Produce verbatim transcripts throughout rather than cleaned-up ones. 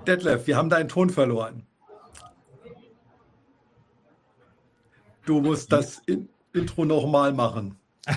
Detlef, wir haben deinen Ton verloren. Du musst das in Intro nochmal machen.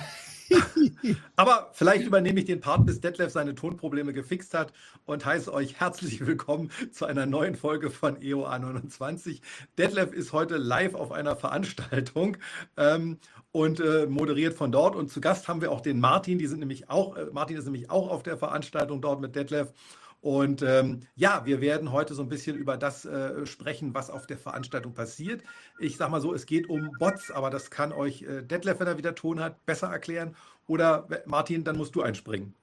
Aber vielleicht übernehme ich den Part, bis Detlef seine Tonprobleme gefixt hat und heiße euch herzlich willkommen zu einer neuen Folge von E O A neunundzwanzig. Detlef ist heute live auf einer Veranstaltung ähm, und äh, moderiert von dort. Und zu Gast haben wir auch den Martin. Die sind nämlich auch, äh, Martin ist nämlich auch auf der Veranstaltung dort mit Detlef. Und ähm, ja, wir werden heute so ein bisschen über das äh, sprechen, was auf der Veranstaltung passiert. Ich sage mal so, es geht um Bots, aber das kann euch äh, Detlef, wenn er wieder Ton hat, besser erklären. Oder Martin, dann musst du einspringen.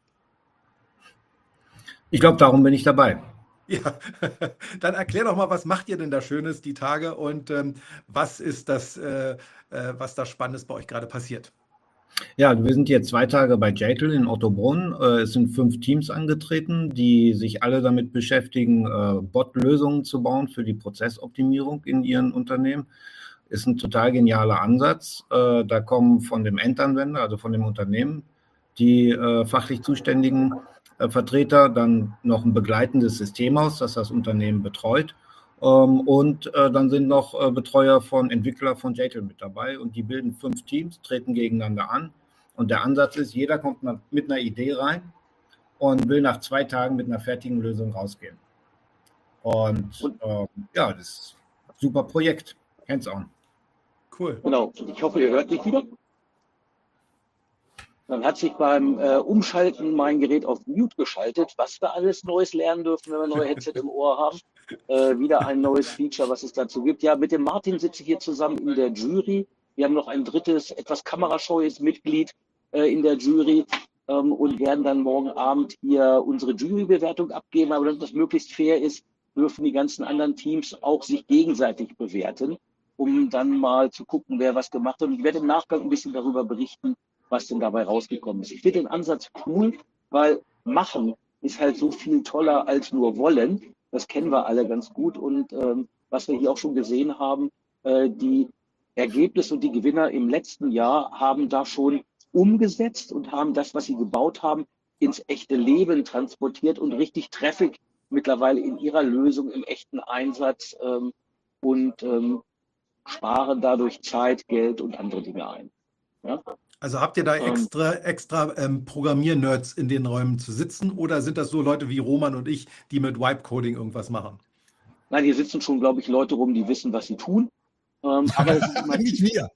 Ich glaube, darum bin ich dabei. Ja, dann erklär doch mal, was macht ihr denn da Schönes die Tage und ähm, was ist das, äh, äh, was da Spannendes bei euch gerade passiert? Ja, wir sind jetzt zwei Tage bei Jatel in Ottobrunn. Es sind fünf Teams angetreten, die sich alle damit beschäftigen, Bot-Lösungen zu bauen für die Prozessoptimierung in ihren Unternehmen. Ist ein total genialer Ansatz. Da kommen von dem Endanwender, also von dem Unternehmen, die fachlich zuständigen Vertreter, dann noch ein begleitendes Systemhaus, das das Unternehmen betreut. Und dann sind noch Betreuer von Entwickler von Jatel mit dabei und die bilden fünf Teams, treten gegeneinander an. Und der Ansatz ist, jeder kommt mit einer Idee rein und will nach zwei Tagen mit einer fertigen Lösung rausgehen. Und, und ähm, ja, das ist ein super Projekt. Hands-on. Cool. Genau. Ich hoffe, ihr hört mich wieder. Dann hat sich beim äh, Umschalten mein Gerät auf Mute geschaltet, was wir alles Neues lernen dürfen, wenn wir neue Headset im Ohr haben. Äh, wieder ein neues Feature, was es dazu gibt. Ja, mit dem Martin sitze ich hier zusammen in der Jury. Wir haben noch ein drittes, etwas kamerascheues Mitglied äh, in der Jury ähm, und werden dann morgen Abend hier unsere Jurybewertung abgeben. Aber damit das möglichst fair ist, dürfen die ganzen anderen Teams auch sich gegenseitig bewerten, um dann mal zu gucken, wer was gemacht hat. Und ich werde im Nachgang ein bisschen darüber berichten, was denn dabei rausgekommen ist. Ich finde den Ansatz cool, weil machen ist halt so viel toller als nur wollen. Das kennen wir alle ganz gut. Und ähm, was wir hier auch schon gesehen haben, äh, die Ergebnisse und die Gewinner im letzten Jahr haben da schon umgesetzt und haben das, was sie gebaut haben, ins echte Leben transportiert und richtig Traffic mittlerweile in ihrer Lösung im echten Einsatz ähm, und ähm, sparen dadurch Zeit, Geld und andere Dinge ein. Ja? Also habt ihr da extra, extra ähm, Programmier-Nerds in den Räumen zu sitzen oder sind das so Leute wie Roman und ich, die mit Vibe-Coding irgendwas machen? Nein, hier sitzen schon, glaube ich, Leute rum, die wissen, was sie tun. Ähm, aber das ist immer nicht wir.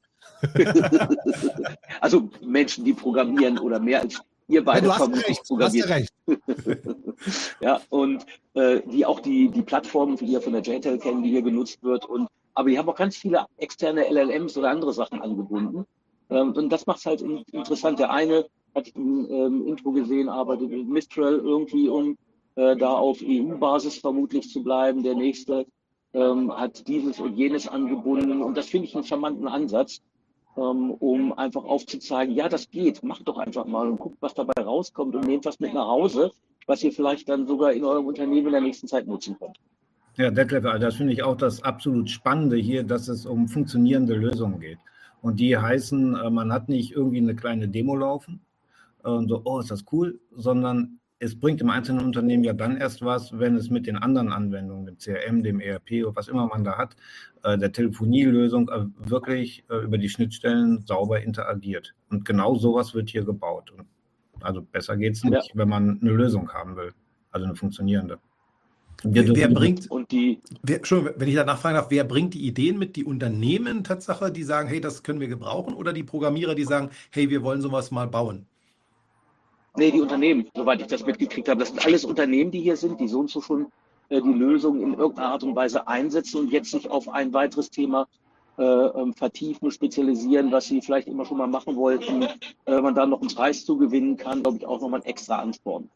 Also Menschen, die programmieren oder mehr als ihr beide ja, vermutlich programmiert. Hast du recht. Ja, und äh, die auch die, die Plattformen, die ihr von der Jatel kennen, die hier genutzt wird. Und, aber die haben auch ganz viele externe L L Ms oder andere Sachen angebunden. Ähm, und das macht es halt interessant. Der eine, hatte ich im ähm, Intro gesehen, arbeitet mit Mistral irgendwie, um äh, da auf E U-Basis vermutlich zu bleiben. Der nächste ähm, hat dieses und jenes angebunden. Und das finde ich einen charmanten Ansatz, ähm, um einfach aufzuzeigen, ja, das geht, macht doch einfach mal und guckt, was dabei rauskommt und nehmt was mit nach Hause, was ihr vielleicht dann sogar in eurem Unternehmen in der nächsten Zeit nutzen könnt. Ja, Detlef, das finde ich auch das absolut Spannende hier, dass es um funktionierende Lösungen geht. Und die heißen, man hat nicht irgendwie eine kleine Demo laufen und so, oh, ist das cool, sondern es bringt im einzelnen Unternehmen ja dann erst was, wenn es mit den anderen Anwendungen, dem C R M, dem E R P oder was immer man da hat, der Telefonielösung wirklich über die Schnittstellen sauber interagiert. Und genau sowas wird hier gebaut. Und also besser geht es nicht, ja, wenn man eine Lösung haben will, also eine funktionierende. Wer, wer bringt, und die, wer, Entschuldigung, wenn ich danach fragen darf, wer bringt die Ideen mit? Die Unternehmen, Tatsache, die sagen, hey, das können wir gebrauchen, oder die Programmierer, die sagen, hey, wir wollen sowas mal bauen? Nee, die Unternehmen, soweit ich das mitgekriegt habe. Das sind alles Unternehmen, die hier sind, die so und so schon äh, die Lösung in irgendeiner Art und Weise einsetzen und jetzt sich auf ein weiteres Thema äh, ähm, vertiefen, spezialisieren, was sie vielleicht immer schon mal machen wollten. Äh, wenn man da noch einen Preis zu gewinnen kann, glaube ich, auch nochmal ein extra Ansporn.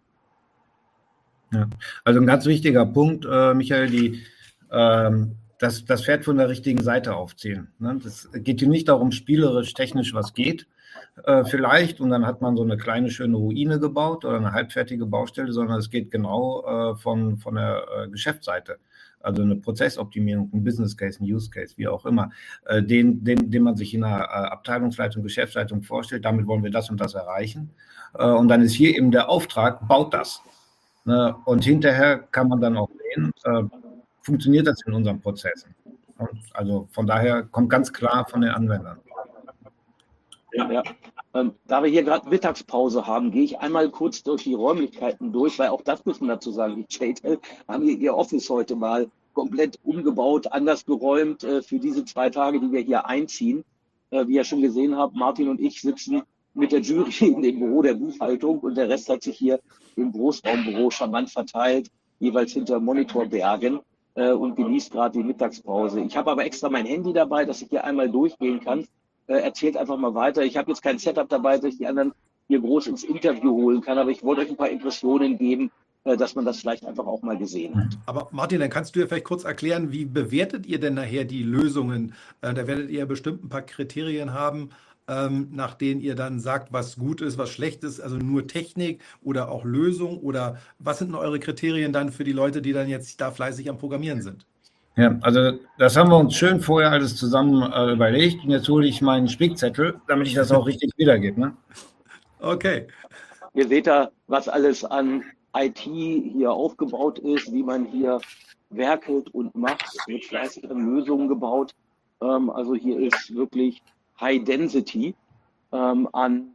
Ja, also ein ganz wichtiger Punkt, äh, Michael, die, ähm, das, das Pferd von der richtigen Seite aufziehen. Ne? Das geht hier nicht darum, spielerisch, technisch was geht, äh, vielleicht, und dann hat man so eine kleine, schöne Ruine gebaut oder eine halbfertige Baustelle, sondern es geht genau äh, von, von der äh, Geschäftsseite. Also eine Prozessoptimierung, ein Business Case, ein Use Case, wie auch immer, äh, den, den, den man sich in einer äh, Abteilungsleitung, Geschäftsleitung vorstellt, damit wollen wir das und das erreichen. Äh, und dann ist hier eben der Auftrag, baut das. Und hinterher kann man dann auch sehen, äh, funktioniert das in unseren Prozessen. Und also von daher kommt ganz klar von den Anwendern. Ja, ja. Ähm, da wir hier gerade Mittagspause haben, gehe ich einmal kurz durch die Räumlichkeiten durch, weil auch das müssen wir dazu sagen. Die J T L haben hier ihr Office heute mal komplett umgebaut, anders geräumt äh, für diese zwei Tage, die wir hier einziehen. Äh, wie ihr schon gesehen habt, Martin und ich sitzen mit der Jury in dem Büro der Buchhaltung und der Rest hat sich hier im Großraumbüro charmant verteilt, jeweils hinter Monitorbergen äh, und genießt gerade die Mittagspause. Ich habe aber extra mein Handy dabei, dass ich hier einmal durchgehen kann. Äh, erzählt einfach mal weiter. Ich habe jetzt kein Setup dabei, dass ich die anderen hier groß ins Interview holen kann, aber ich wollte euch ein paar Impressionen geben, äh, dass man das vielleicht einfach auch mal gesehen hat. Aber Martin, dann kannst du ja vielleicht kurz erklären, wie bewertet ihr denn nachher die Lösungen? Äh, da werdet ihr bestimmt ein paar Kriterien haben, ähm, nach denen ihr dann sagt, was gut ist, was schlecht ist, also nur Technik oder auch Lösung, oder was sind denn eure Kriterien dann für die Leute, die dann jetzt da fleißig am Programmieren sind? Ja, also das haben wir uns schön vorher alles zusammen äh, überlegt und jetzt hole ich meinen Spickzettel, damit ich das auch richtig wiedergebe. Ne? Okay. Ihr seht da, was alles an I T hier aufgebaut ist, wie man hier werkelt und macht. Es wird fleißig an Lösungen gebaut. Ähm, also hier ist wirklich High Density ähm, an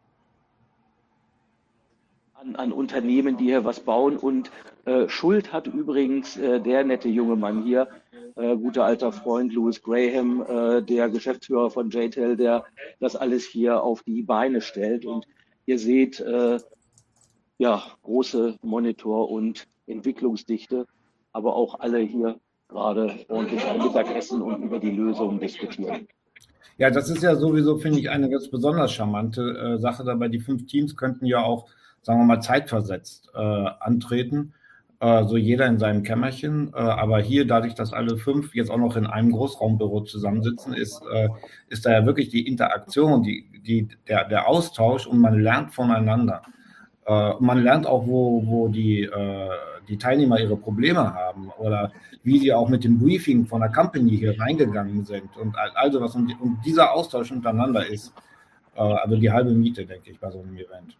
An, an Unternehmen, die hier was bauen. Und äh, Schuld hat übrigens äh, der nette junge Mann hier, äh, guter alter Freund Louis Graham, äh, der Geschäftsführer von J T L, der das alles hier auf die Beine stellt. Und ihr seht, äh, ja, große Monitor- und Entwicklungsdichte, aber auch alle hier gerade ordentlich ein Mittagessen und über die Lösungen diskutieren. Ja, das ist ja sowieso, finde ich, eine ganz besonders charmante äh, Sache dabei. Die fünf Teams könnten ja auch, sagen wir mal, zeitversetzt äh, antreten, äh, so jeder in seinem Kämmerchen. Äh, aber hier, dadurch, dass alle fünf jetzt auch noch in einem Großraumbüro zusammensitzen, ist, äh, ist da ja wirklich die Interaktion, die, die, der, der Austausch und man lernt voneinander. Äh, und man lernt auch, wo, wo die, äh, die Teilnehmer ihre Probleme haben oder wie sie auch mit dem Briefing von der Company hier reingegangen sind und also was. Und, und dieser Austausch untereinander ist äh, also die halbe Miete, denke ich, bei so einem Event.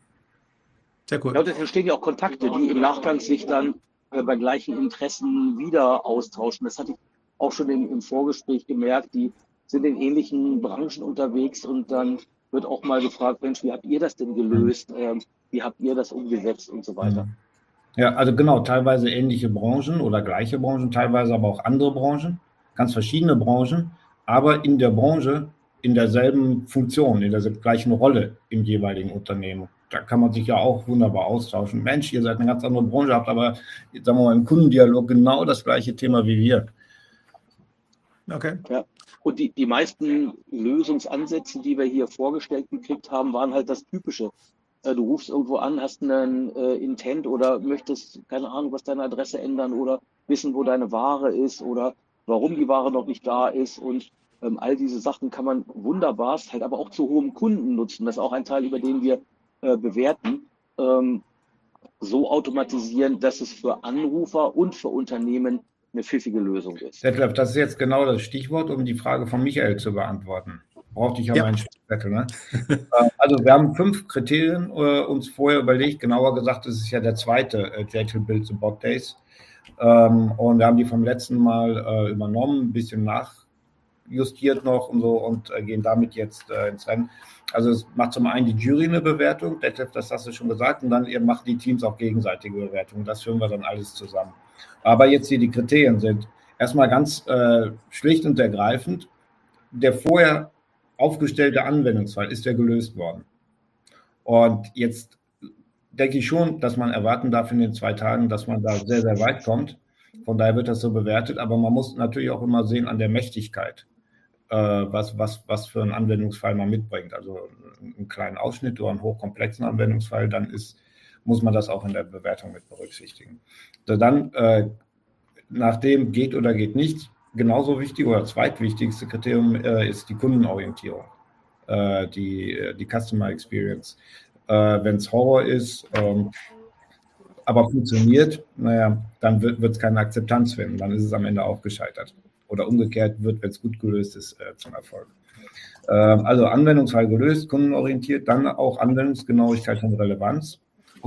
Sehr cool. Ja, und es entstehen ja auch Kontakte, die im Nachgang sich dann äh, bei gleichen Interessen wieder austauschen. Das hatte ich auch schon im, im Vorgespräch gemerkt. Die sind in ähnlichen Branchen unterwegs und dann wird auch mal gefragt, Mensch, wie habt ihr das denn gelöst? Ähm, wie habt ihr das umgesetzt und so weiter? Ja, also genau, teilweise ähnliche Branchen oder gleiche Branchen, teilweise aber auch andere Branchen, ganz verschiedene Branchen, aber in der Branche in derselben Funktion, in der gleichen Rolle im jeweiligen Unternehmen. Da kann man sich ja auch wunderbar austauschen. Mensch, ihr seid eine ganz andere Branche, habt aber, sagen wir mal, im Kundendialog genau das gleiche Thema wie wir. Okay. Ja. Und die, die meisten Lösungsansätze, die wir hier vorgestellt gekriegt haben, waren halt das Typische. Du rufst irgendwo an, hast einen äh, Intent oder möchtest, keine Ahnung, was deine Adresse ändern oder wissen, wo deine Ware ist oder warum die Ware noch nicht da ist. Und ähm, all diese Sachen kann man wunderbar, halt aber auch zu hohem Kunden nutzen. Das ist auch ein Teil, über den wir äh, bewerten. Ähm, so automatisieren, dass es für Anrufer und für Unternehmen eine pfiffige Lösung ist. Detlef, das ist jetzt genau das Stichwort, um die Frage von Michael zu beantworten. Brauchte ich ja, ja. meinen Spickzettel, ne? Also wir haben fünf Kriterien äh, uns vorher überlegt, genauer gesagt, es ist ja der zweite äh, J T L Build the Bot Days. Ähm, und wir haben die vom letzten Mal äh, übernommen, ein bisschen nachjustiert noch und so und äh, gehen damit jetzt äh, ins Rennen. Also es macht zum einen die Jury eine Bewertung, Detlef, das hast du schon gesagt, und dann eben machen die Teams auch gegenseitige Bewertungen. Das führen wir dann alles zusammen. Aber jetzt hier die Kriterien sind erstmal ganz äh, schlicht und ergreifend, der vorher aufgestellte Anwendungsfall, ist der gelöst worden. Und jetzt denke ich schon, dass man erwarten darf in den zwei Tagen, dass man da sehr, sehr weit kommt. Von daher wird das so bewertet. Aber man muss natürlich auch immer sehen an der Mächtigkeit, äh, was, was, was für einen Anwendungsfall man mitbringt. Also einen kleinen Ausschnitt oder einen hochkomplexen Anwendungsfall, dann ist, muss man das auch in der Bewertung mit berücksichtigen. So, dann, äh, nachdem geht oder geht nicht, genauso wichtig oder zweitwichtigste Kriterium äh, ist die Kundenorientierung, äh, die, die Customer Experience. Äh, Wenn es Horror ist, ähm, aber funktioniert, naja, dann wird es keine Akzeptanz finden, dann ist es am Ende auch gescheitert. Oder umgekehrt wird, wenn es gut gelöst ist, äh, zum Erfolg. Äh, also Anwendungsfall gelöst, kundenorientiert, dann auch Anwendungsgenauigkeit und Relevanz.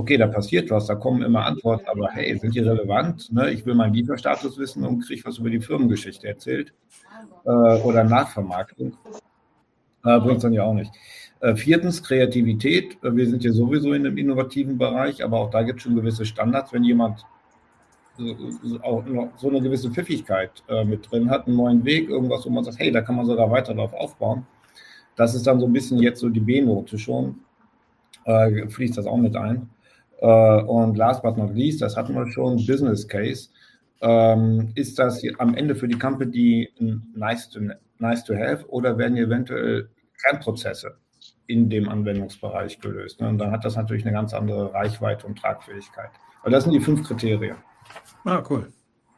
okay, da passiert was, da kommen immer Antworten, aber hey, sind die relevant? Ne? Ich will meinen Lieferstatus wissen und kriege was über die Firmengeschichte erzählt äh, oder Nachvermarktung. Äh, bringt es dann ja auch nicht. Äh, viertens, Kreativität. Wir sind ja sowieso in einem innovativen Bereich, aber auch da gibt es schon gewisse Standards. Wenn jemand so, so, auch noch so eine gewisse Pfiffigkeit äh, mit drin hat, einen neuen Weg, irgendwas, wo man sagt, hey, da kann man sogar weiter drauf aufbauen. Das ist dann so ein bisschen jetzt so die B-Note schon. Äh, fließt das auch mit ein. Äh, und last but not least, das hatten wir schon, Business Case. Ähm, ist das am Ende für die Company nice to, nice to have oder werden eventuell Kernprozesse in dem Anwendungsbereich gelöst? Ne? Und dann hat das natürlich eine ganz andere Reichweite und Tragfähigkeit. Aber das sind die fünf Kriterien. Ah, cool.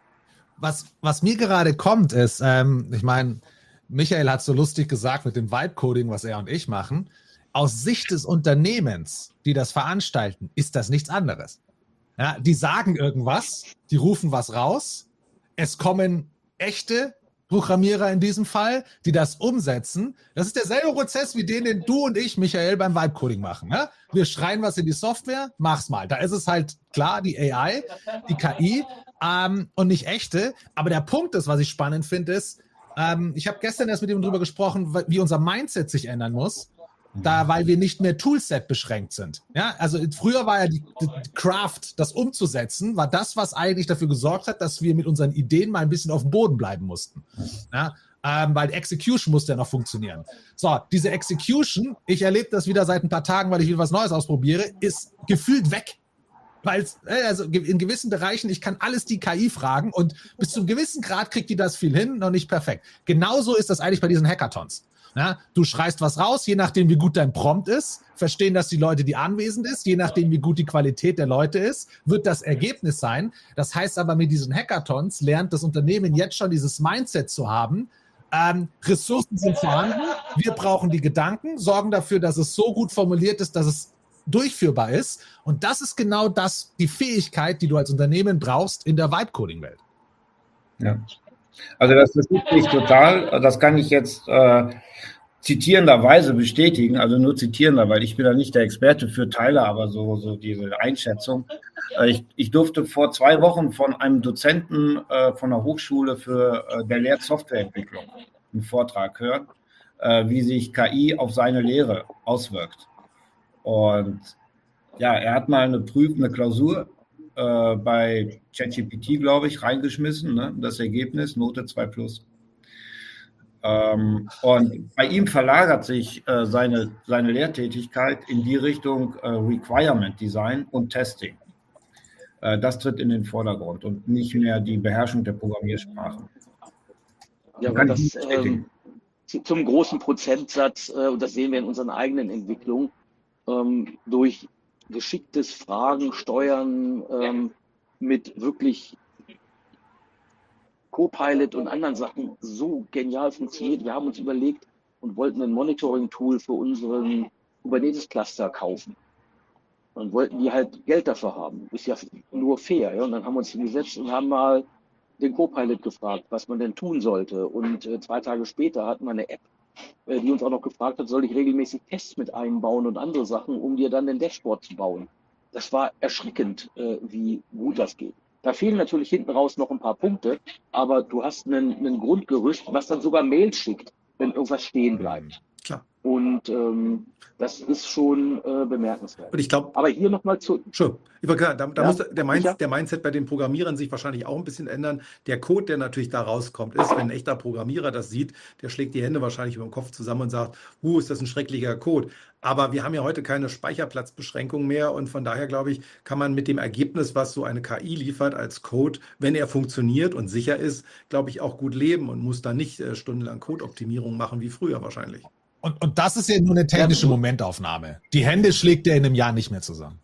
Was, was mir gerade kommt, ist, ähm, ich meine, Michael hat so lustig gesagt mit dem Vibe-Coding, was er und ich machen. Aus Sicht des Unternehmens, die das veranstalten, ist das nichts anderes. Ja, die sagen irgendwas, die rufen was raus, es kommen echte Programmierer in diesem Fall, die das umsetzen. Das ist derselbe Prozess wie den, den du und ich, Michael, beim Vibe-Coding machen. Ja? Wir schreien was in die Software, mach's mal. Da ist es halt klar, die A I, die K I ähm, und nicht echte. Aber der Punkt ist, was ich spannend finde, ist, ähm, ich habe gestern erst mit ihm drüber gesprochen, wie unser Mindset sich ändern muss. Da, weil wir nicht mehr Toolset beschränkt sind. Ja, also früher war ja die, die Craft, das umzusetzen, war das, was eigentlich dafür gesorgt hat, dass wir mit unseren Ideen mal ein bisschen auf dem Boden bleiben mussten. Ja, ähm, weil Execution musste ja noch funktionieren. So, diese Execution, ich erlebe das wieder seit ein paar Tagen, weil ich wieder was Neues ausprobiere, ist gefühlt weg. Weil also in gewissen Bereichen, ich kann alles die K I fragen und bis zu einem gewissen Grad kriegt die das viel hin, noch nicht perfekt. Genauso ist das eigentlich bei diesen Hackathons. Na, du schreist was raus, je nachdem, wie gut dein Prompt ist, verstehen das die Leute, die anwesend ist, je nachdem, wie gut die Qualität der Leute ist, wird das Ergebnis sein. Das heißt aber, mit diesen Hackathons lernt das Unternehmen jetzt schon dieses Mindset zu haben. Ähm, Ressourcen sind vorhanden, wir brauchen die Gedanken, sorgen dafür, dass es so gut formuliert ist, dass es durchführbar ist. Und das ist genau das, die Fähigkeit, die du als Unternehmen brauchst in der Vibe-Coding-Welt. Ja. Also das ist wirklich total, das kann ich jetzt äh, zitierenderweise bestätigen, also nur zitierender, weil ich bin da nicht der Experte für, teile aber so, so diese Einschätzung. Äh, ich, ich durfte vor zwei Wochen von einem Dozenten äh, von der Hochschule für, äh, der lehrt Softwareentwicklung, einen Vortrag hören, äh, wie sich K I auf seine Lehre auswirkt. Und ja, er hat mal eine Prüf, eine Klausur äh, bei ChatGPT, glaube ich, reingeschmissen, ne? Das Ergebnis, Note zwei plus. Ähm, und bei ihm verlagert sich äh, seine, seine Lehrtätigkeit in die Richtung äh, Requirement Design und Testing. Äh, das tritt in den Vordergrund und nicht mehr die Beherrschung der Programmiersprachen. Ja, aber das ähm, zum großen Prozentsatz, äh, und das sehen wir in unseren eigenen Entwicklungen, ähm, durch geschicktes Fragen, Steuern ähm, mit wirklich Copilot und anderen Sachen so genial funktioniert. Wir haben uns überlegt und wollten ein Monitoring-Tool für unseren Kubernetes-Cluster kaufen und wollten die halt Geld dafür haben. Ist ja nur fair. Ja? Und dann haben wir uns hingesetzt und haben mal den Copilot gefragt, was man denn tun sollte. Und äh, zwei Tage später hatten wir eine App, äh, die uns auch noch gefragt hat, soll ich regelmäßig Tests mit einbauen und andere Sachen, um dir dann den Dashboard zu bauen. Das war erschreckend, äh, wie gut das geht. Da fehlen natürlich hinten raus noch ein paar Punkte, aber du hast einen, einen Grundgerüst, was dann sogar Mails schickt, wenn irgendwas stehen bleibt. Klar. Und ähm, das ist schon äh, bemerkenswert. Und ich glaube, aber hier nochmal zu. Schon. Ich war klar, da, da Ja, muss der, Mind, sicher. der Mindset bei den Programmierern sich wahrscheinlich auch ein bisschen ändern. Der Code, der natürlich da rauskommt, ist, wenn ein echter Programmierer das sieht, der schlägt die Hände wahrscheinlich über den Kopf zusammen und sagt, uh, ist das ein schrecklicher Code. Aber wir haben ja heute keine Speicherplatzbeschränkung mehr und von daher, glaube ich, kann man mit dem Ergebnis, was so eine K I liefert als Code, wenn er funktioniert und sicher ist, glaube ich, auch gut leben und muss da nicht äh, stundenlang Codeoptimierung machen wie früher wahrscheinlich. Und, und das ist ja nur eine technische Momentaufnahme. Die Hände schlägt er in einem Jahr nicht mehr zusammen.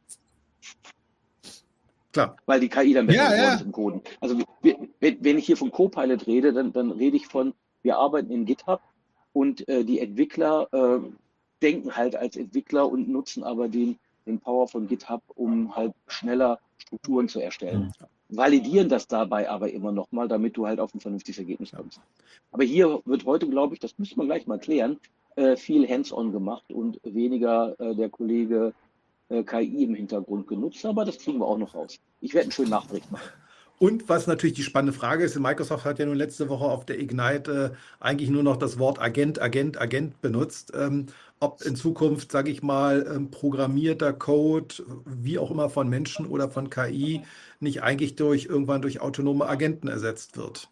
Klar. Weil die K I dann besser Ja, geworden ja. ist im Coden. Also wenn, wenn ich hier von Copilot rede, dann, dann rede ich von, wir arbeiten in GitHub und äh, die Entwickler äh, denken halt als Entwickler und nutzen aber den, den Power von GitHub, um halt schneller Strukturen zu erstellen. Mhm. Validieren das dabei aber immer nochmal, damit du halt auf ein vernünftiges Ergebnis kommst. Aber hier wird heute, glaube ich, das müsste man gleich mal klären, äh, viel Hands-on gemacht und weniger äh, der Kollege äh, K I im Hintergrund genutzt, aber das kriegen wir auch noch raus. Ich werde einen schönen Nachbericht machen. Und was natürlich die spannende Frage ist, Microsoft hat ja nun letzte Woche auf der Ignite äh, eigentlich nur noch das Wort Agent, Agent, Agent benutzt. Ähm, ob in Zukunft, sage ich mal, ähm, programmierter Code, wie auch immer von Menschen oder von K I, nicht eigentlich durch irgendwann durch autonome Agenten ersetzt wird.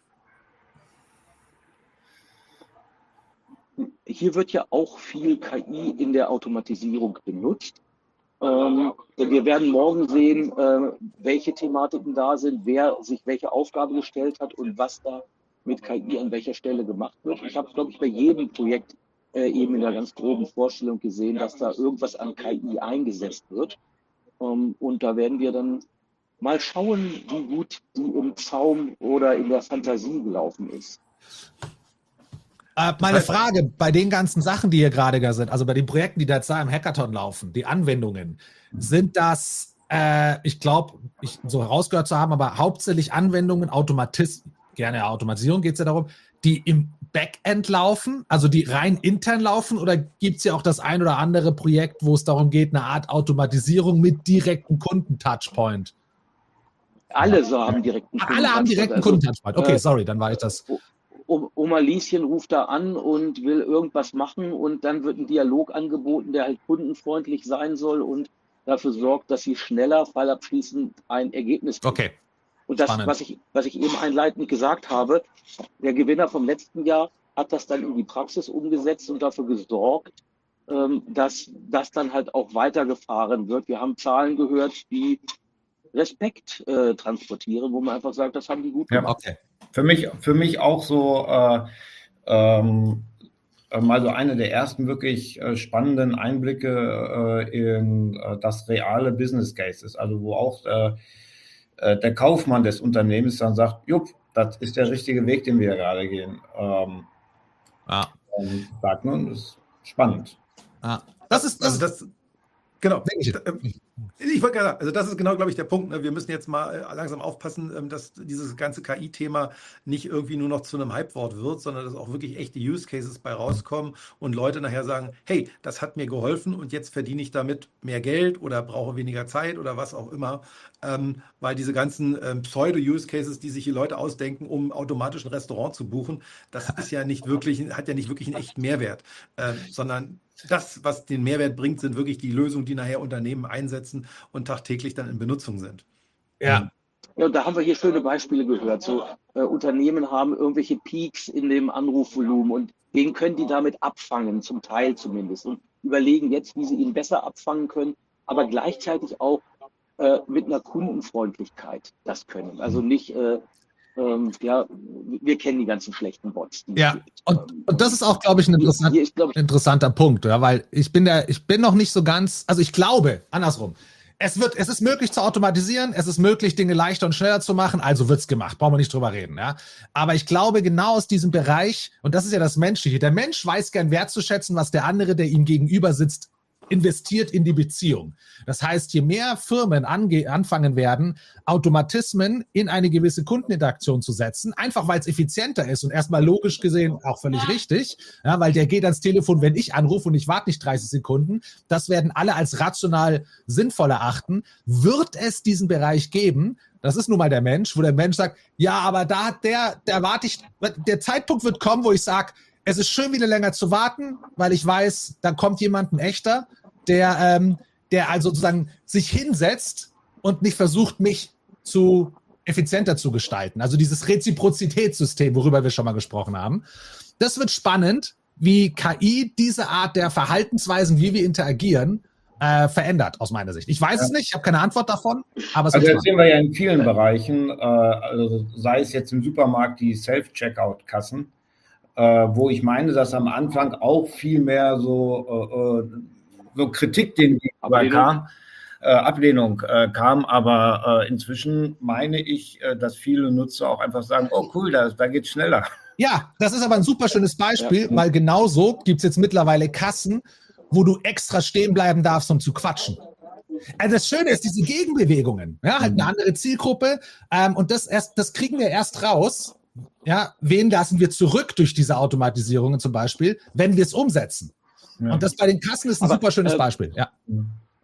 Hier wird ja auch viel K I in der Automatisierung benutzt. Ähm, wir werden morgen sehen, äh, welche Thematiken da sind, wer sich welche Aufgabe gestellt hat und was da mit K I an welcher Stelle gemacht wird. Ich habe, glaube ich, bei jedem Projekt äh, eben in der ganz groben Vorstellung gesehen, dass da irgendwas an K I eingesetzt wird. Ähm, und da werden wir dann mal schauen, wie gut die im Zaum oder in der Fantasie gelaufen ist. Meine Frage, bei den ganzen Sachen, die hier gerade da sind, also bei den Projekten, die da jetzt da im Hackathon laufen, die Anwendungen, sind das, äh, ich glaube, ich so herausgehört zu haben, aber hauptsächlich Anwendungen, Automatis gerne Automatisierung geht es ja darum, die im Backend laufen, also die rein intern laufen, oder gibt es ja auch das ein oder andere Projekt, wo es darum geht, eine Art Automatisierung mit direktem Kunden-Touchpoint? Alle so haben direkten Kunden Alle haben direkten also, Kunden-Touchpoint. Okay, äh, sorry, dann war ich das. Oma Lieschen ruft da an und will irgendwas machen und dann wird ein Dialog angeboten, der halt kundenfreundlich sein soll und dafür sorgt, dass sie schneller fallabschließend ein Ergebnis kriegen. Okay. Und das, was ich, was ich eben einleitend gesagt habe, der Gewinner vom letzten Jahr hat das dann in die Praxis umgesetzt und dafür gesorgt, ähm, dass das dann halt auch weitergefahren wird. Wir haben Zahlen gehört, die Respekt äh, transportieren, wo man einfach sagt, das haben die gut gemacht. Ja, okay. Für mich, für mich auch so äh, ähm, mal so eine der ersten wirklich äh, spannenden Einblicke äh, in äh, das reale Business Case ist, also wo auch äh, äh, der Kaufmann des Unternehmens dann sagt, jupp, das ist der richtige Weg, den wir gerade gehen. Ähm, ah. und sagt nun, das ist spannend. Ah. Das ist das. Also das Genau. Ich wollte gerade sagen, also das ist genau, glaube ich, der Punkt. Ne? Wir müssen jetzt mal langsam aufpassen, dass dieses ganze K I-Thema nicht irgendwie nur noch zu einem Hypewort wird, sondern dass auch wirklich echte Use Cases bei rauskommen und Leute nachher sagen, hey, das hat mir geholfen und jetzt verdiene ich damit mehr Geld oder brauche weniger Zeit oder was auch immer. Ähm, weil diese ganzen ähm, Pseudo-Use Cases, die sich die Leute ausdenken, um automatisch ein Restaurant zu buchen, das ist ja nicht wirklich, hat ja nicht wirklich einen echten Mehrwert, ähm, sondern das, was den Mehrwert bringt, sind wirklich die Lösungen, die nachher Unternehmen einsetzen und tagtäglich dann in Benutzung sind. Ja. Ja, und da haben wir hier schöne Beispiele gehört. So äh, Unternehmen haben irgendwelche Peaks in dem Anrufvolumen und den können die damit abfangen, zum Teil zumindest, und überlegen jetzt, wie sie ihn besser abfangen können, aber gleichzeitig auch äh, mit einer Kundenfreundlichkeit das können. Also nicht äh, Ähm, ja, wir kennen die ganzen schlechten Bots. Ja, und, und das ist auch, glaube ich, ein interessant, ist, glaub ich, interessanter Punkt, ja, weil ich bin der, ich bin noch nicht so ganz, also ich glaube, andersrum, es wird, es ist möglich zu automatisieren, es ist möglich, Dinge leichter und schneller zu machen, also wird's gemacht, brauchen wir nicht drüber reden, ja. Aber ich glaube, genau aus diesem Bereich, und das ist ja das Menschliche, der Mensch weiß gern wertzuschätzen, was der andere, der ihm gegenüber sitzt, investiert in die Beziehung. Das heißt, je mehr Firmen ange- anfangen werden, Automatismen in eine gewisse Kundeninteraktion zu setzen, einfach weil es effizienter ist und erstmal logisch gesehen auch völlig richtig, ja, weil der geht ans Telefon, wenn ich anrufe und ich warte nicht dreißig Sekunden, das werden alle als rational sinnvoll erachten, wird es diesen Bereich geben, das ist nun mal der Mensch, wo der Mensch sagt, ja, aber da hat der, der warte ich, der Zeitpunkt wird kommen, wo ich sage, es ist schön, wieder länger zu warten, weil ich weiß, da kommt jemand, ein echter, der, ähm, der also sozusagen sich hinsetzt und nicht versucht, mich zu effizienter zu gestalten. Also dieses Reziprozitätssystem, worüber wir schon mal gesprochen haben. Das wird spannend, wie K I diese Art der Verhaltensweisen, wie wir interagieren, äh, verändert, aus meiner Sicht. Ich weiß ja. es nicht, ich habe keine Antwort davon. Aber es also das sehen wir ja in vielen Bereichen, äh, also sei es jetzt im Supermarkt die Self-Checkout-Kassen, äh, wo ich meine, dass am Anfang auch viel mehr so äh, so Kritik, den Ablehnung kam, äh, Ablehnung äh, kam, aber äh, inzwischen meine ich, äh, dass viele Nutzer auch einfach sagen, oh cool, da, da geht's schneller. Ja, das ist aber ein super schönes Beispiel, ja. weil genau so gibt es jetzt mittlerweile Kassen, wo du extra stehen bleiben darfst, um zu quatschen. Also das Schöne ist, diese Gegenbewegungen, ja, halt eine andere Zielgruppe, ähm, und das erst, das kriegen wir erst raus, ja, wen lassen wir zurück durch diese Automatisierungen zum Beispiel, wenn wir es umsetzen. Ja. Und das bei den Kassen ist ein aber, super schönes äh, Beispiel. Ja.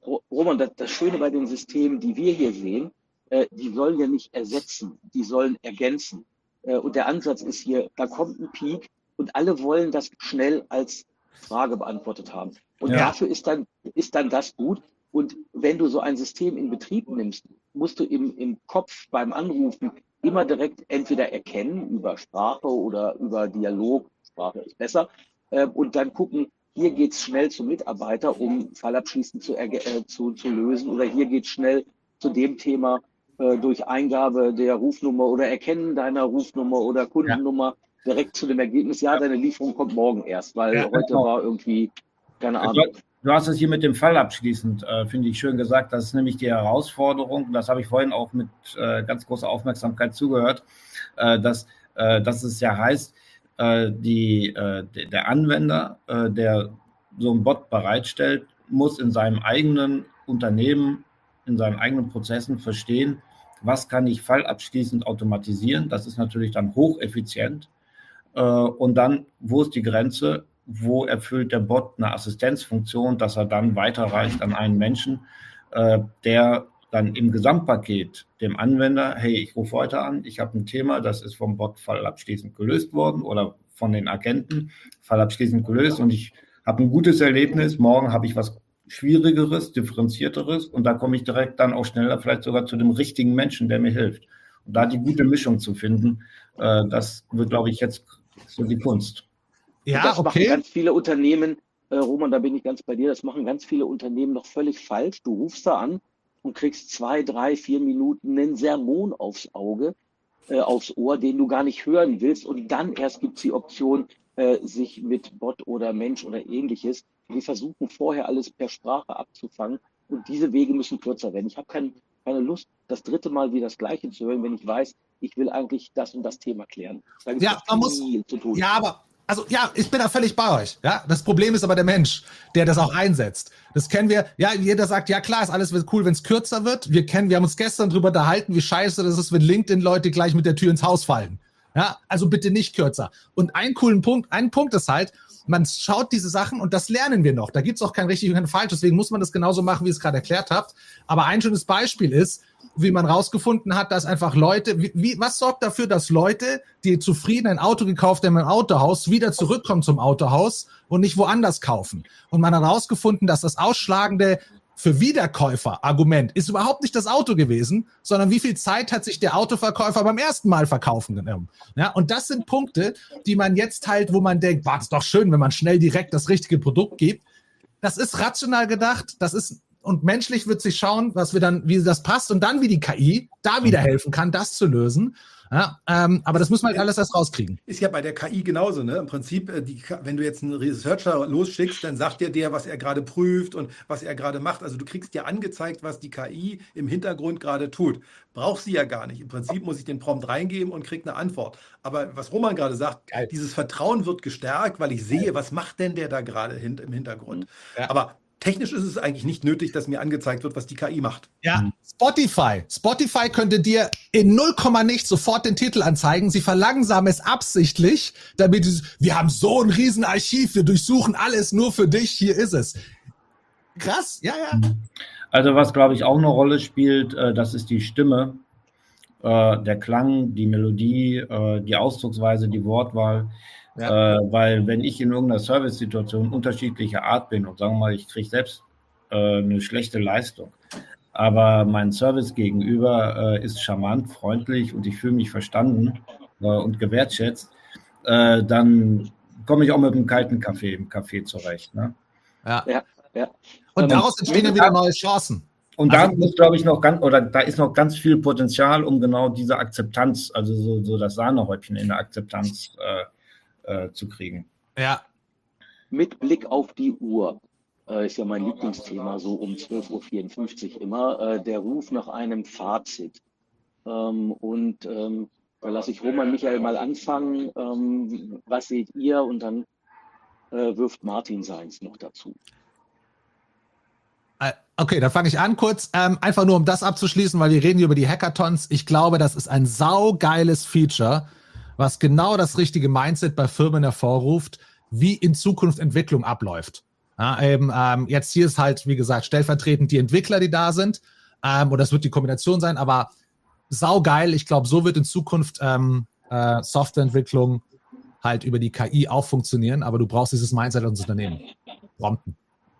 Roman, das, das Schöne bei den Systemen, die wir hier sehen, äh, die sollen ja nicht ersetzen, die sollen ergänzen. Äh, und der Ansatz ist hier, da kommt ein Peak und alle wollen das schnell als Frage beantwortet haben. Und Ja. dafür ist dann, ist dann das gut. Und wenn du so ein System in Betrieb nimmst, musst du im, im Kopf beim Anrufen immer direkt entweder erkennen über Sprache oder über Dialog, Sprache ist besser, äh, und dann gucken, hier geht's schnell zum Mitarbeiter, um Fallabschließen zu, äh, zu, zu lösen, oder hier geht's schnell zu dem Thema äh, durch Eingabe der Rufnummer oder Erkennen deiner Rufnummer oder Kundennummer ja. direkt zu dem Ergebnis, ja, deine Lieferung kommt morgen erst, weil ja, heute genau. war irgendwie, keine Ahnung. Du hast es hier mit dem Fall abschließend, äh, finde ich, schön gesagt. Das ist nämlich die Herausforderung, das habe ich vorhin auch mit äh, ganz großer Aufmerksamkeit zugehört, äh, dass, äh, dass es ja heißt, äh, die, äh, der Anwender, äh, der so einen Bot bereitstellt, muss in seinem eigenen Unternehmen, in seinen eigenen Prozessen verstehen, was kann ich fallabschließend automatisieren. Das ist natürlich dann hocheffizient. Äh, und dann, wo ist die Grenze? Wo erfüllt der Bot eine Assistenzfunktion, dass er dann weiterreicht an einen Menschen, äh, der dann im Gesamtpaket dem Anwender, hey, ich rufe heute an, ich habe ein Thema, das ist vom Bot fallabschließend gelöst worden oder von den Agenten fallabschließend gelöst und ich habe ein gutes Erlebnis, morgen habe ich was Schwierigeres, Differenzierteres und da komme ich direkt dann auch schneller vielleicht sogar zu dem richtigen Menschen, der mir hilft. Und da die gute Mischung zu finden, äh, das wird, glaube ich, jetzt so die Kunst. Ja, das okay. machen ganz viele Unternehmen, äh, Roman, da bin ich ganz bei dir, das machen ganz viele Unternehmen noch völlig falsch. Du rufst da an und kriegst zwei, drei, vier Minuten einen Sermon aufs Auge, äh, aufs Ohr, den du gar nicht hören willst. Und dann erst gibt es die Option, äh, sich mit Bot oder Mensch oder ähnliches. Wir versuchen vorher alles per Sprache abzufangen und diese Wege müssen kürzer werden. Ich habe kein, keine Lust, das dritte Mal wieder das Gleiche zu hören, wenn ich weiß, ich will eigentlich das und das Thema klären. Da gibt es ja, man viel muss, zu tun. Ja, aber Also ja, ich bin da völlig bei euch. Ja, das Problem ist aber der Mensch, der das auch einsetzt. Das kennen wir. Ja, jeder sagt, ja klar, ist alles cool, wenn es kürzer wird. Wir kennen, wir haben uns gestern drüber unterhalten, wie scheiße das ist, wenn LinkedIn-Leute gleich mit der Tür ins Haus fallen. Ja, also bitte nicht kürzer. Und ein coolen Punkt, ein Punkt ist halt, man schaut diese Sachen und das lernen wir noch. Da gibt's auch kein richtig und kein falsch. Deswegen muss man das genauso machen, wie ihr es gerade erklärt habt. Aber ein schönes Beispiel ist, wie man rausgefunden hat, dass einfach Leute, wie, wie, was sorgt dafür, dass Leute, die zufrieden ein Auto gekauft haben im Autohaus, wieder zurückkommen zum Autohaus und nicht woanders kaufen? Und man hat herausgefunden, dass das ausschlagende für Wiederkäufer-Argument ist überhaupt nicht das Auto gewesen, sondern wie viel Zeit hat sich der Autoverkäufer beim ersten Mal verkaufen genommen. Ja, und das sind Punkte, die man jetzt halt, wo man denkt, war es doch schön, wenn man schnell direkt das richtige Produkt gibt. Das ist rational gedacht, das ist und menschlich wird sich schauen, was wir dann, wie das passt und dann wie die K I da wieder helfen kann, das zu lösen. Ja, ähm, aber das muss man halt alles erst rauskriegen. Ist ja bei der K I genauso, ne? Im Prinzip, die, wenn du jetzt einen Researcher losschickst, dann sagt dir der, was er gerade prüft und was er gerade macht. Also du kriegst ja angezeigt, was die K I im Hintergrund gerade tut. Braucht sie ja gar nicht. Im Prinzip muss ich den Prompt reingeben und krieg eine Antwort. Aber was Roman gerade sagt, Geil. Dieses Vertrauen wird gestärkt, weil ich sehe, was macht denn der da gerade hin, im Hintergrund. Ja. Aber technisch ist es eigentlich nicht nötig, dass mir angezeigt wird, was die K I macht. Ja, Spotify. Spotify könnte dir in null Komma nichts sofort den Titel anzeigen. Sie verlangsamen es absichtlich, damit es, wir haben so ein riesen Archiv, wir durchsuchen alles nur für dich, hier ist es. Krass, ja, ja. Also was, glaube ich, auch eine Rolle spielt, das ist die Stimme, der Klang, die Melodie, die Ausdrucksweise, die Wortwahl. Ja. Äh, weil wenn ich in irgendeiner Service-Situation unterschiedlicher Art bin und sagen wir mal, ich kriege selbst äh, eine schlechte Leistung, aber mein Service gegenüber äh, ist charmant, freundlich und ich fühle mich verstanden äh, und gewertschätzt, äh, dann komme ich auch mit einem kalten Kaffee im Café zurecht. Ne? Ja. Ja, ja. Und ähm, daraus entstehen dann wieder neue Chancen. Und also, da ist, glaube ich, noch ganz, oder da ist noch ganz viel Potenzial, um genau diese Akzeptanz, also so, so das Sahnehäubchen in der Akzeptanz äh, zu kriegen. Ja. Mit Blick auf die Uhr äh, ist ja mein Lieblingsthema, so um zwölf Uhr vierundfünfzig immer, äh, der Ruf nach einem Fazit. Ähm, und ähm, da lasse ich Roman Michael mal anfangen. Ähm, was seht ihr? Und dann äh, wirft Martin seins noch dazu. Okay, dann fange ich an kurz, ähm, einfach nur um das abzuschließen, weil wir reden hier über die Hackathons. Ich glaube, das ist ein saugeiles Feature, was genau das richtige Mindset bei Firmen hervorruft, wie in Zukunft Entwicklung abläuft. Ja, eben, ähm, jetzt hier ist halt, wie gesagt, stellvertretend die Entwickler, die da sind. Ähm, und das wird die Kombination sein, aber saugeil. Ich glaube, so wird in Zukunft ähm, äh, Softwareentwicklung halt über die K I auch funktionieren, aber du brauchst dieses Mindset ins Unternehmen. Prompten.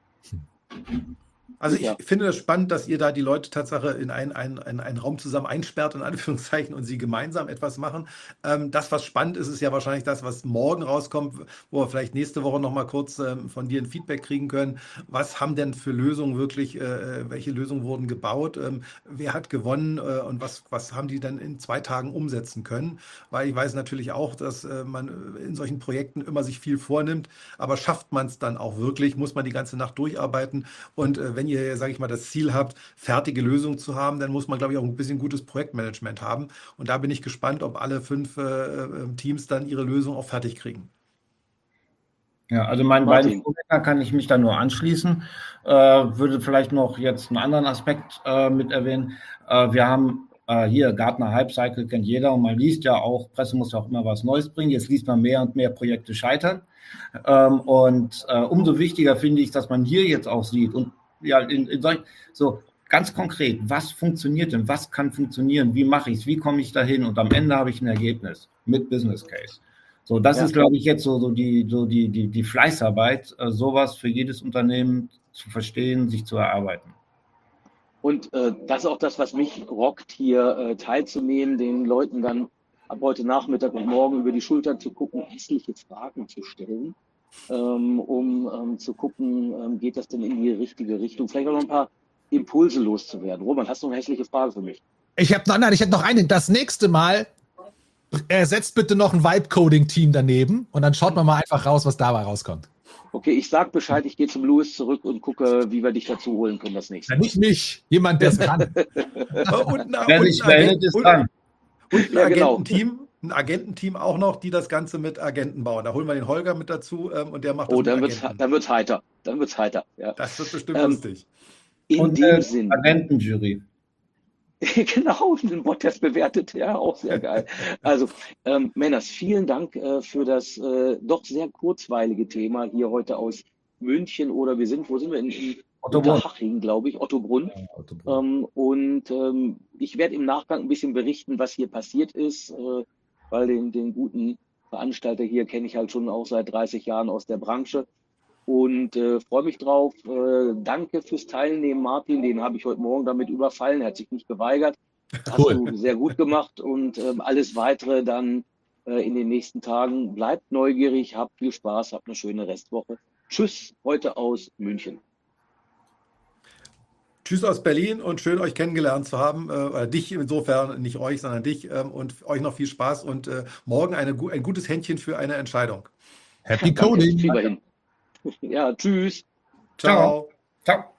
Also ich Ja. finde das spannend, dass ihr da die Leute Tatsache in einen, einen, einen, einen Raum zusammen einsperrt, in Anführungszeichen, und sie gemeinsam etwas machen. Ähm, das, was spannend ist, ist ja wahrscheinlich das, was morgen rauskommt, wo wir vielleicht nächste Woche nochmal kurz ähm, von dir ein Feedback kriegen können. Was haben denn für Lösungen wirklich, äh, welche Lösungen wurden gebaut? Ähm, wer hat gewonnen äh, und was, was haben die dann in zwei Tagen umsetzen können? Weil ich weiß natürlich auch, dass äh, man in solchen Projekten immer sich viel vornimmt, aber schafft man es dann auch wirklich? Muss man die ganze Nacht durcharbeiten? Und äh, wenn ihr, sage ich mal, das Ziel habt, fertige Lösungen zu haben, dann muss man, glaube ich, auch ein bisschen gutes Projektmanagement haben. Und da bin ich gespannt, ob alle fünf äh, Teams dann ihre Lösung auch fertig kriegen. Ja, also meinen beiden Vorrednern kann ich mich da nur anschließen. Äh, würde vielleicht noch jetzt einen anderen Aspekt äh, mit erwähnen. Äh, wir haben äh, hier Gartner Hype Cycle, kennt jeder, und man liest ja auch, Presse muss ja auch immer was Neues bringen. Jetzt liest man mehr und mehr Projekte scheitern. Ähm, und äh, umso wichtiger finde ich, dass man hier jetzt auch sieht und ja, in, in solch, so ganz konkret, was funktioniert denn, was kann funktionieren, wie mache ich es, wie komme ich dahin, und am Ende habe ich ein Ergebnis mit Business Case. So, das ja. ist, glaube ich, jetzt so, so, die, so die, die, die Fleißarbeit, äh, sowas für jedes Unternehmen zu verstehen, sich zu erarbeiten. Und äh, das ist auch das, was mich rockt, hier äh, teilzunehmen, den Leuten dann ab heute Nachmittag und morgen über die Schulter zu gucken, hässliche Fragen zu stellen. Ähm, um ähm, zu gucken, ähm, geht das denn in die richtige Richtung? Vielleicht auch noch ein paar Impulse loszuwerden. Roman, hast du eine hässliche Frage für mich? Ich habe noch, nein, ich hätte noch eine. Das nächste Mal ersetzt bitte noch ein Vibe-Coding-Team daneben und dann schaut man mal einfach raus, was dabei rauskommt. Okay, ich sag Bescheid, ich gehe zum Louis zurück und gucke, wie wir dich dazu holen können das nächste Mal. Ja, nicht mich, jemand, der es kann. und, Wer sich meldet, ist dran. Und ein ja, Agententeam. Genau. Ein Agententeam auch noch, die das Ganze mit Agenten bauen. Da holen wir den Holger mit dazu ähm, und der macht das oh, mit dann Agenten. Wird's, dann wird's heiter. Dann wird's heiter. Ja. Das wird bestimmt ähm, lustig. In und dem äh, Sinn. Agentenjury. Genau, den Bot-Test bewertet, ja, auch sehr geil. Also, ähm, Männers, vielen Dank äh, für das äh, doch sehr kurzweilige Thema hier heute aus München, oder wir sind, wo sind wir? In, in Unterhaching, glaube ich, Ottobrunn. Ja, Ottobrunn. Ähm, und ähm, ich werde im Nachgang ein bisschen berichten, was hier passiert ist, äh, weil den, den guten Veranstalter hier kenne ich halt schon auch seit dreißig Jahren aus der Branche. Und äh, freue mich drauf. Äh, danke fürs Teilnehmen, Martin. Den habe ich heute Morgen damit überfallen. Er hat sich nicht geweigert. Hast cool. du sehr gut gemacht. Und ähm, alles Weitere dann äh, in den nächsten Tagen. Bleibt neugierig, habt viel Spaß, habt eine schöne Restwoche. Tschüss, heute aus München. Tschüss aus Berlin und schön, euch kennengelernt zu haben. Äh, dich insofern, nicht euch, sondern dich. Ähm, und euch noch viel Spaß und äh, morgen eine, ein gutes Händchen für eine Entscheidung. Happy Coding. Ja, tschüss. Ciao. Ciao.